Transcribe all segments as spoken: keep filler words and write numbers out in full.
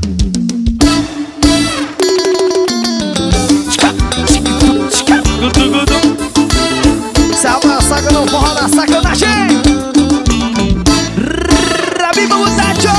Salva a saca, não forra da sacanagem. Rabiba Mutacho.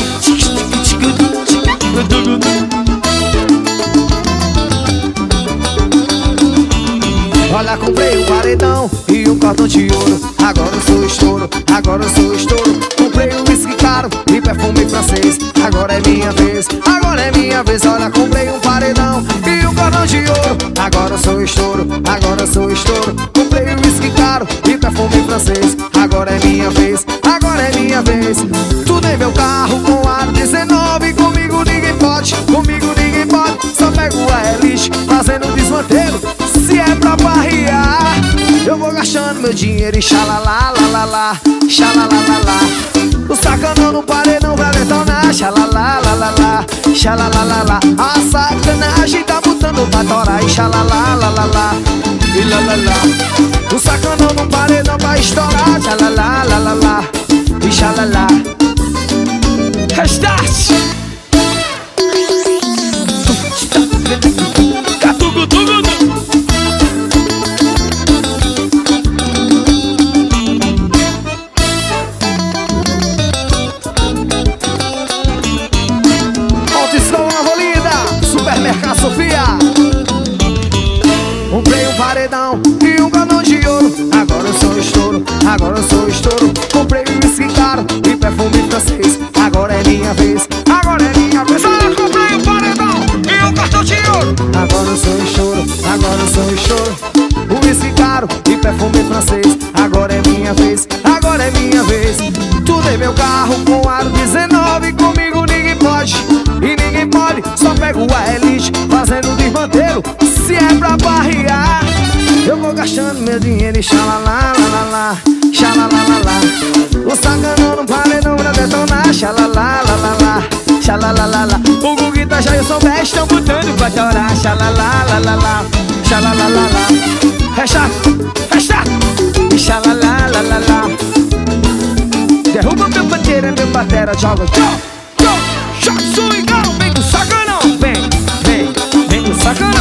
Olha, comprei um paredão e um cordão de ouro. Agora eu sou estouro, agora eu sou estouro. Comprei um whisky caro e perfume francês. Agora é minha vez, agora é minha vez. Olha, comprei um paredão e um cordão de ouro. Agora eu sou estouro, agora eu sou estouro. Comprei um whisky caro e perfume francês. Agora é minha vez, agora é minha vez. Tu tem meu carro com aro dezenove. Comigo ninguém pode, comigo ninguém pode. Só pego a elite fazendo desmantelo. Se é pra barrear, eu vou gastando meu dinheiro e xalalá, lá, lá, lá, xalalá, lá, lá. O sacanão no paredão vai detonar, xalalá, lá, lá, lá, xalalá, lá, lá. A sacanagem tá botando pra torar e xalalá, lá, lá, lá, e lá, lá, lá. O sacanão no paredão vai estourar, xalalá, lá, lá, lá, e xalalá. Restart! Supermercado Sofia. Comprei um paredão e um canão de ouro. Agora eu sou estouro, agora eu sou estouro. Comprei um whisky caro e perfume francês. Agora é minha vez, agora é minha vez. Ah, comprei um paredão e um cartão de ouro. Agora eu sou estouro, agora eu sou estouro. Um whisky caro e perfume francês. Agora é minha vez, agora é minha vez. Tu tem meu carro com aro dezenove. Comigo ninguém pode e ninguém pode. Só pego a elite fazendo desmantelo. Se é pra barrear, eu vou gastando meu dinheiro e xalalá, lá, lá, lá, xalalá, lá, lá. O sacanão no paredão pra detonar, xalalá, lá, lá, lá, xalalá, lá, lá. O Guguita já e o São Bé estão botando pra chorar, xalalá, lá, lá, lá, xalalá, lá, lá. Fecha, fecha, e xalalá, lá, lá, lá. Derruba meu bateira, meu batera, joga, tchau, tchau, tchau, swingão, vem com sacanão, vem, vem, vem com sacanão.